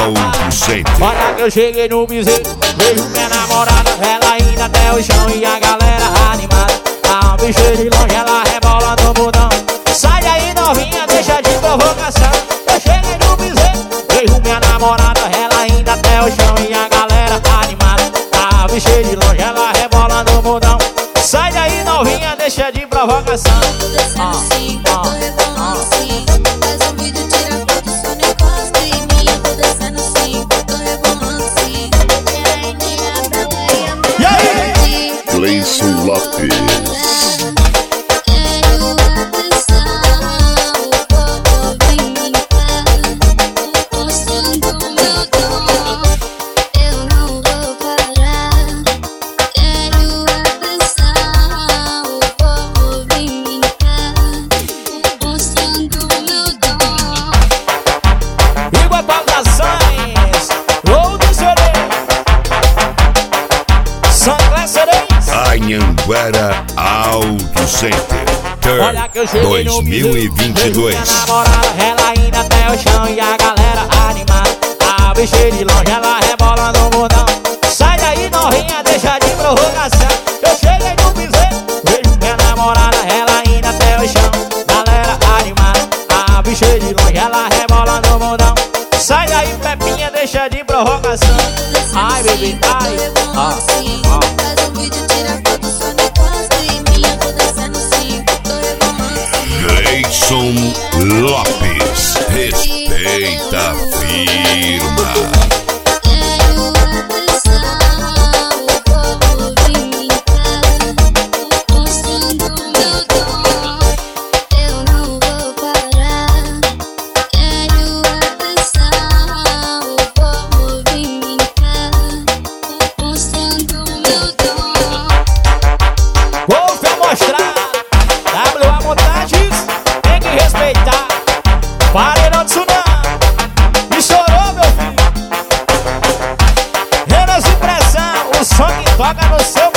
Auto Center. Olha que eu cheguei no piseiro, vejo minha namorada, ela indo até o chão e a galera animada. A bicha de longe, ela rebola no botão. Sai daí novinha, deixa de provocação. Eu cheguei no piseiro, vejo minha namorada, ela indo até o chão e a galera animada. A bicha de longe, ela rebola no botão. Sai daí novinha, deixa de provocação. Tô descendo sim, tô rebolando sim. Faz um vídeo, tira foto, só não encosta em mim. Tô descendo sim, tô rebolando sim. E aí? Gleison Lopes. Anhanguera Auto Center Olha que eu cheguei no 2022. minha namorada, ela indo até o chão e a galera animada. A bicha de longe, ela rebola no botão. Sai daí novinha, deixa de provocação. Eu cheguei no piseiro, vejo minha namorada, ela indo até o chão. Galera animada, a bicha de longe, ela rebola no botão. Sai daí Pepinha, deixa de provocação. Ai bebê, ai, Faz um vídeo, tira foto, só não encosta em mim. Eu tô descendo sim, tô rebolando sim. Gleison Lopes, respeita a firma. Paredão de tsunami, estourou meu filho. Renas de pressão, o som que toca no seu